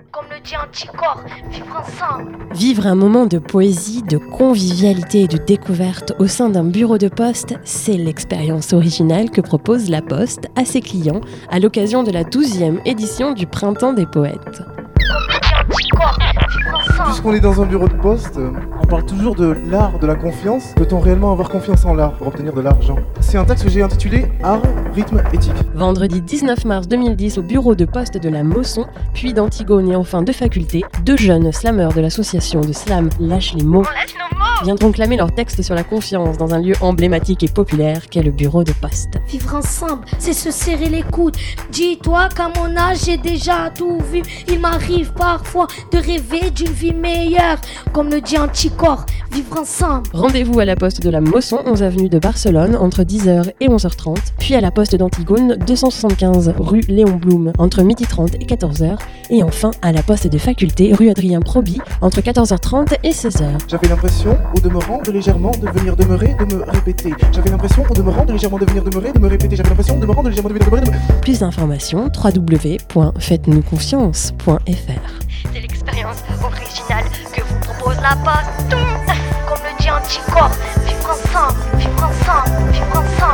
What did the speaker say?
comme le dit Anticorps, vivre ensemble. Vivre un moment de poésie, de convivialité et de découverte au sein d'un bureau de poste, c'est l'expérience originale que propose La Poste à ses clients à l'occasion de la 12e édition du Printemps des Poètes. Comme le dit Anticorps, vivre ensemble. Puisqu'on est dans un bureau de poste, on parle toujours de l'art de la confiance. Peut-on réellement avoir confiance en l'art pour obtenir de l'argent ? C'est un texte que j'ai intitulé Art, rythme, éthique. Vendredi 19 mars 2010 au bureau de poste de la Mosson, puis d'Antigone et enfin de Faculté, deux jeunes slameurs de l'association de slam Lâche les mots On lâche nos mots. viendront clamer leur texte sur la confiance dans un lieu emblématique et populaire qu'est le bureau de poste. Vivre ensemble, c'est se serrer les coudes. Dis-toi qu'à mon âge, j'ai déjà tout vu. Il m'arrive parfois de rêver d'une vie meilleure. Comme le dit Anticorps, vivre ensemble. Rendez-vous à la poste de la Mosson, 11 avenue de Barcelone, entre 10h et 11h30, puis à la poste d'Antigone, 275 rue Léon Blum, entre 12h30 et 14h, et enfin à la poste de Faculté, rue Adrien Proby, entre 14h30 et 16h. J'avais l'impression, au demeurant, de légèrement de venir demeurer, de me répéter. J'avais l'impression, au demeurant, de légèrement de venir demeurer, de me répéter. J'avais l'impression, au demeurant, de légèrement de venir demeurer, de me... Plus d'informations, www.faites-nous-confiance.fr. C'est l'expérience originale que vous propose La Poste. Comme le dit Anticorps, vivre ensemble, vivre ensemble, vivre ensemble.